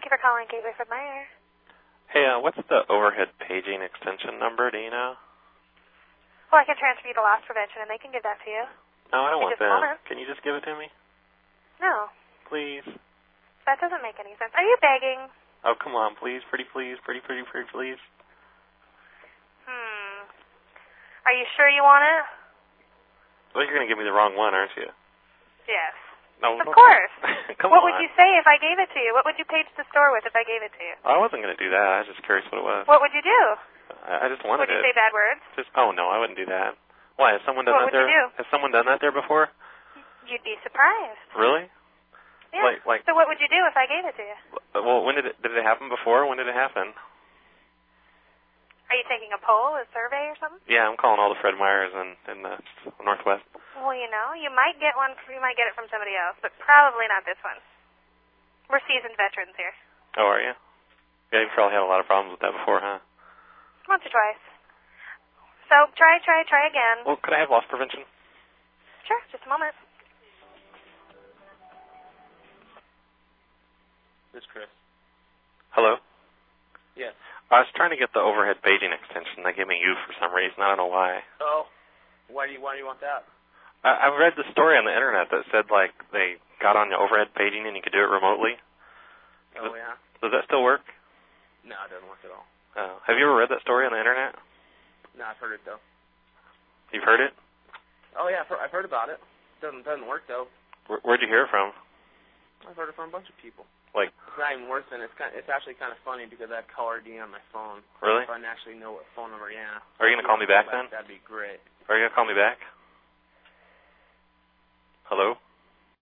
you for calling Gateway Fred Meyer. Hey, what's the overhead paging extension number? Do you know? Well, I can transfer you to loss prevention, and they can give that to you. No, I don't want Just a moment. that. Can you just give it to me? No. Please. That doesn't make any sense. Are you begging? Oh, come on, please. Pretty please. Pretty please. Are you sure you want it? Well, you're going to give me the wrong one, aren't you? Yes. No. Of course. Come What on. would you say if I gave it to you? What would you page the store with if I gave it to you? I wasn't going to do that. I was just curious what it was. What would you do? I just wanted Would you it. say bad words? Oh, no, I wouldn't do that. Why, has someone done What that would there? you do? Has someone done that there before? You'd be surprised. Really? Yeah. Like, so what would you do if I gave it to you? well, when did it happen before? When did it happen? Are you taking a poll, a survey or something? Yeah, I'm calling all the Fred Meyers in the Northwest. Well, you know, you might get it from somebody else, but probably not this one. We're seasoned veterans here. Oh, are you? Yeah, you've probably had a lot of problems with that before, huh? Once or twice. So try again. Well, could I have loss prevention? Sure, just a moment. This is Chris. Hello? Yes. I was trying to get the overhead paging extension. They gave me you for some reason. I don't know why. Oh, why do you want that? I read the story on the internet that said, like, they got on the overhead paging and you could do it remotely. Oh, yeah? Does that still work? No, it doesn't work at all. Oh. Have you ever read that story on the internet? No, I've heard it, though. You've heard it? Oh, yeah, I've heard about it. Doesn't work, though. Where'd you hear it from? I've heard it from a bunch of people. Like, it's not even worse than it's actually kind of funny because I have caller ID on my phone. Really? If I actually know what phone number, yeah. Are you going to call me back then? That'd be great. Are you going to call me back? Hello?